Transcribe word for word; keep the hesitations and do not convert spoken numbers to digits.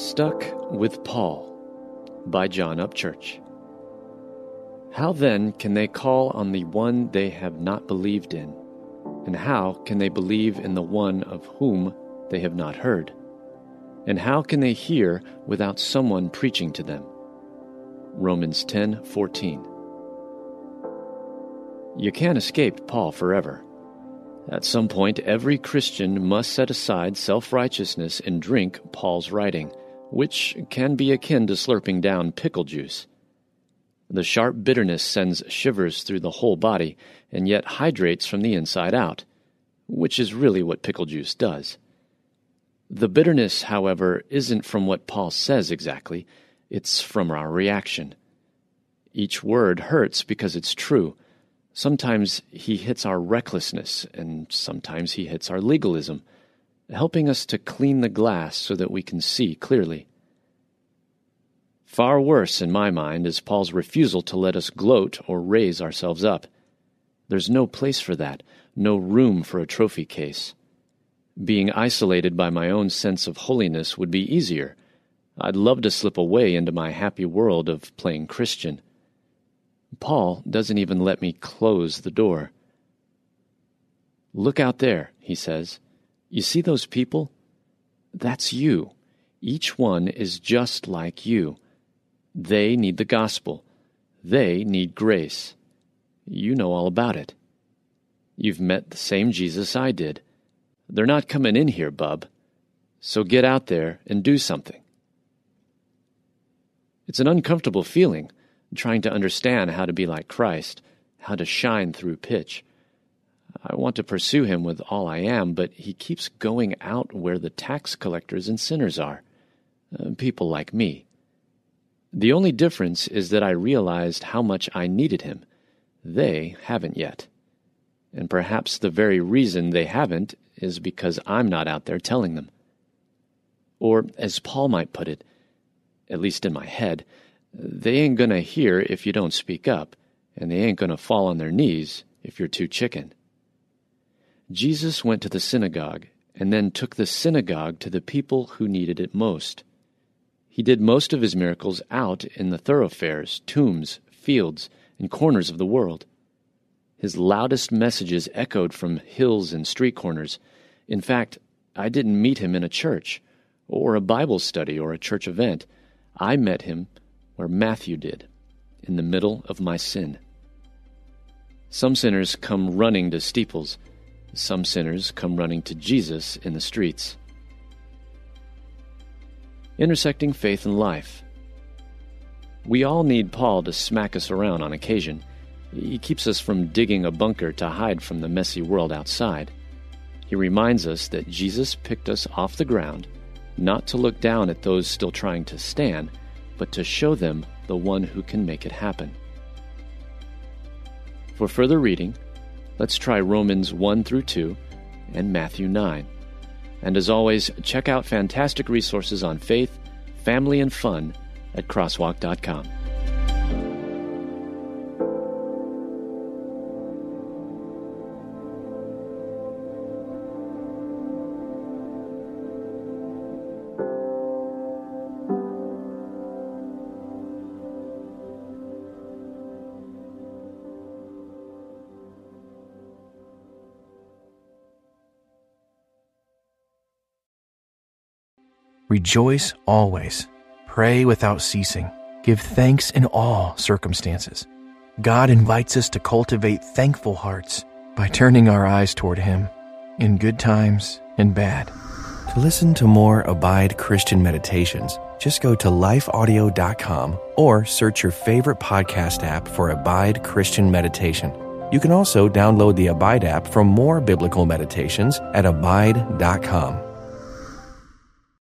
Stuck with Paul by John Upchurch. How then can they call on the one they have not believed in? And how can they believe in the one of whom they have not heard? And how can they hear without someone preaching to them? Romans ten fourteen. You can't escape Paul forever. At some point, every Christian must set aside self-righteousness and drink Paul's writing, which can be akin to slurping down pickle juice. The sharp bitterness sends shivers through the whole body, and yet hydrates from the inside out, which is really what pickle juice does. The bitterness, however, isn't from what Paul says exactly, it's from our reaction. Each word hurts because it's true. Sometimes he hits our recklessness, and sometimes he hits our legalism, helping us to clean the glass so that we can see clearly. Far worse, in my mind, is Paul's refusal to let us gloat or raise ourselves up. There's no place for that, no room for a trophy case. Being isolated by my own sense of holiness would be easier. I'd love to slip away into my happy world of playing Christian. Paul doesn't even let me close the door. Look out there, he says. You see those people? That's you. Each one is just like you. They need the gospel. They need grace. You know all about it. You've met the same Jesus I did. They're not coming in here, bub. So get out there and do something. It's an uncomfortable feeling, trying to understand how to be like Christ, how to shine through pitch. I want to pursue him with all I am, but he keeps going out where the tax collectors and sinners are, uh, people like me. The only difference is that I realized how much I needed him. They haven't yet. And perhaps the very reason they haven't is because I'm not out there telling them. Or, as Paul might put it, at least in my head, they ain't gonna hear if you don't speak up, and they ain't gonna fall on their knees if you're too chicken. Jesus went to the synagogue, and then took the synagogue to the people who needed it most. He did most of his miracles out in the thoroughfares, tombs, fields, and corners of the world. His loudest messages echoed from hills and street corners. In fact, I didn't meet him in a church, or a Bible study, or a church event. I met him where Matthew did, in the middle of my sin. Some sinners come running to steeples. Some sinners come running to Jesus in the streets. Intersecting faith and life. We all need Paul to smack us around on occasion. He keeps us from digging a bunker to hide from the messy world outside. He reminds us that Jesus picked us off the ground, not to look down at those still trying to stand, but to show them the one who can make it happen. For further reading, let's try Romans one through two and Matthew nine. And as always, check out fantastic resources on faith, family, and fun at crosswalk dot com. Rejoice always. Pray without ceasing. Give thanks in all circumstances. God invites us to cultivate thankful hearts by turning our eyes toward Him in good times and bad. To listen to more Abide Christian Meditations, just go to life audio dot com or search your favorite podcast app for Abide Christian Meditation. You can also download the Abide app for more biblical meditations at abide dot com.